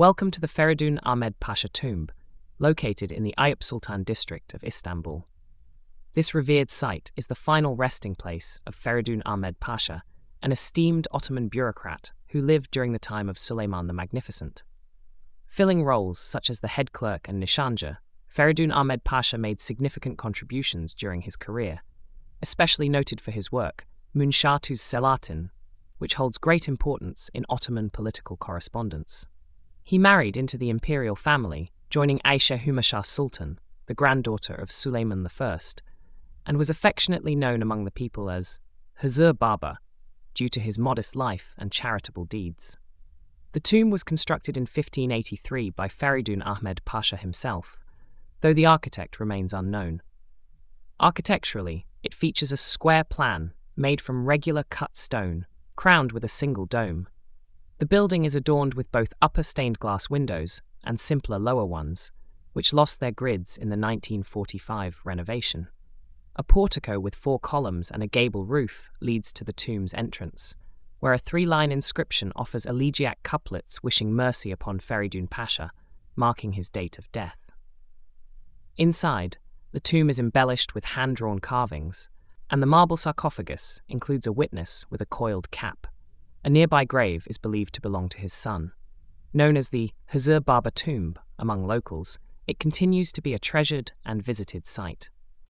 Welcome to the Feridun Ahmed Pasha tomb, located in the Ayıp Sultan district of Istanbul. This revered site is the final resting place of Feridun Ahmed Pasha, an esteemed Ottoman bureaucrat who lived during the time of Suleiman the Magnificent. Filling roles such as the head clerk and nişancı, Feridun Ahmed Pasha made significant contributions during his career, especially noted for his work, Münşatü's Selatin, which holds great importance in Ottoman political correspondence. He married into the imperial family, joining Aisha Hümaşa Sultan, the granddaughter of Suleiman I, and was affectionately known among the people as Hızır Baba, due to his modest life and charitable deeds. The tomb was constructed in 1583 by Feridun Ahmed Pasha himself, though the architect remains unknown. Architecturally, it features a square plan made from regular cut stone, crowned with a single dome. The building is adorned with both upper stained glass windows and simpler lower ones, which lost their grids in the 1945 renovation. A portico with 4 columns and a gable roof leads to the tomb's entrance, where a 3-line inscription offers elegiac couplets wishing mercy upon Feridun Pasha, marking his date of death. Inside, the tomb is embellished with hand-drawn carvings, and the marble sarcophagus includes a witness with a coiled cap. A nearby grave is believed to belong to his son. Known as the Hızır Baba tomb among locals, it continues to be a treasured and visited site.